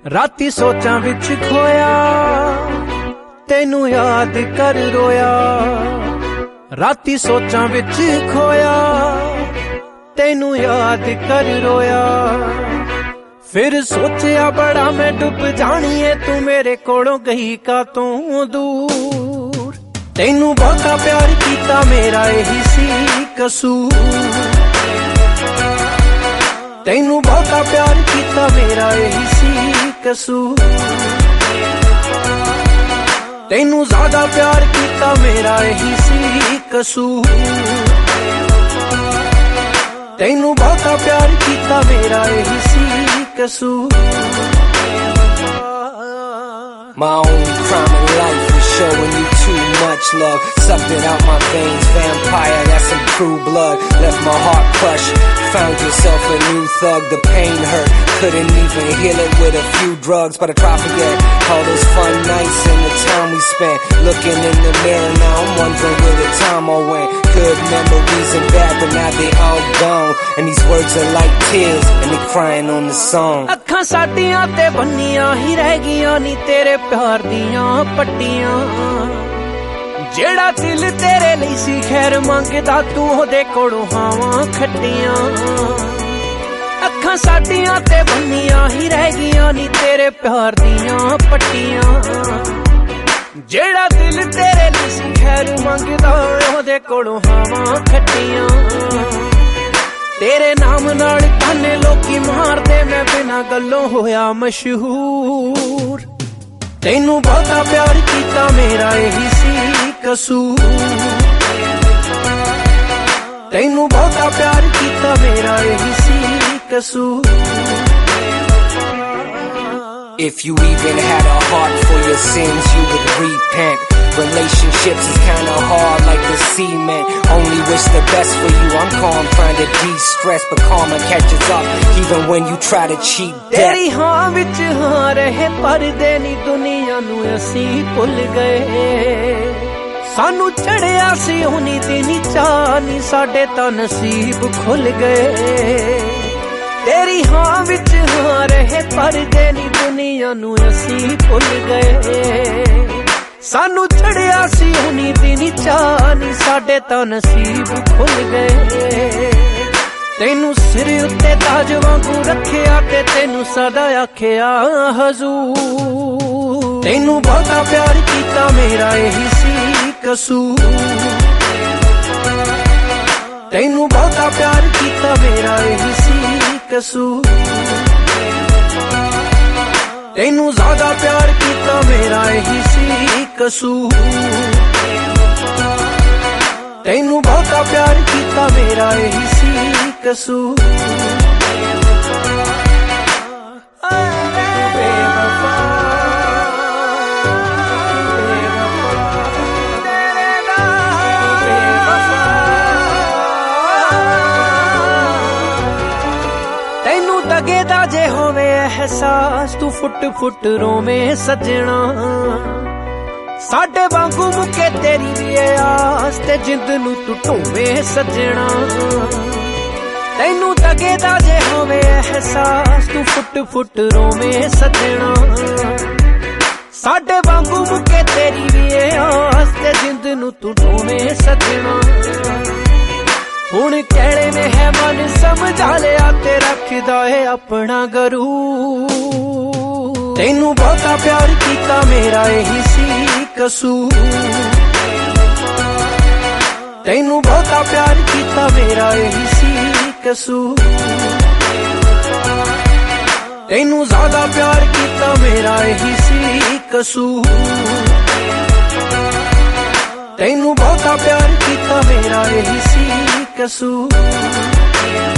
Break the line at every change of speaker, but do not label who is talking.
राती सोचां विच खोया तेनू याद कर रोया। राती सोचां विच खोया तेनू याद कर रोया। फिर सोचिया बड़ा मैं डुब जानी है तू मेरे कोलों गई का तू दूर। तेनू बहुता प्यार कीता मेरा यही सी कसूर। तेनू बहुता प्यार कीता मेरा यही सी कसूर। तेनू ज्यादा प्यार कीता मेरा यही सी कसूर। तेनू बहुता प्यार कीता मेरा यही सी कसूर।
My only crime in life was showing you too much love. Sucked it out my veins, vampire, that's some true blood. Left my heart crushed, found yourself a new thug. The pain hurt, couldn't even heal it with a few drugs. But I try to forget all those fun nights and the time we spent. Looking in the mirror now, I'm wondering where the time all went. Good memories and bad, but now they all gone. And these words are like tears, and they crying on the song.
ਅੱਖਾਂ ਸਾਡੀਆਂ ਤੇ ਬੰਨੀਆਂ ਹੀ ਰਹਿ ਗਈਆਂ ਨੀ ਤੇਰੇ प्यार दियां पट्टियां। जेड़ा दिल तेरे लिए सी खैर मंगदा तू ओदे कोलों हावां खट्टियां। अखां साडियां ते बन्नियां ही रह गईयां नी तेरे प्यार दियां पट्टियां। जेड़ा दिल तेरे लिए सी खैर मंगदा ओदे कोलों हावां खट्टियां। तेरे नाम नाल ताने लोकी मारदे मैं बिना गल्लों होया मशहूर। तेनू बहुता प्यार कीता मेरा यही सी कसूर। तेनू बहुता प्यार कीता मेरा यही सी कसूर।
If you even had a heart for your sins, you would repent. Relationships is kinda hard like the cement. Only wish the best for you, I'm calm trying to de-stress, but karma catches up even when you try to cheat death.
तेरी हाँ विच हाँ रहे पर्दे नी दुनिया नू असी भुल गए। सानू चढ़िया सी हुनी दी चाह नी साडे तां नसीब खुल गए। तेरी हाँ विच हाँ रहे पर्दे नी दुनिया नू असी भुल गए। सानू चढ़िया सी हुनी दी चाह नी साडे तां नसीब खुल गए। तेनू सिर उत्ते ताज वांगू रखिया ते तेनू सदा आखिया हजूर। तेनू बहुता प्यार कीता मेरा यही सी कसूर। तेनू बहुता प्यार कीता मेरा यही सी कसूर। तेनू ज्यादा प्यार कीता मेरा यही सी कसूर। तेनू बहुता प्यार कीता मेरा यही सी कसूर। तेनू दगेदा जे होवे एहसास तू फुट फुट रोवे सजना। साडे वांगू मुके तेरी भी आस ते जिंद नू तू ढोवे सजना। तेनू दगेदा जे होवे एहसास तू फुट फुट रोवे सजना। साडे वांगू मुके तेरी भी आस ते जिंद नू तू ढोवे सजना। हुण कहणे ने है मन समझा लिया ते रखदा है अपना गरूर। तेनू बहुता प्यार कीता मेरा यही सी कसूर। तेनू बहुता प्यार कीता मेरा यही सी कसूर। तेनू ज्यादा प्यार कीता मेरा यही सी कसूर। तेनू बहुता प्यार कीता मेरा यही सी कसूर।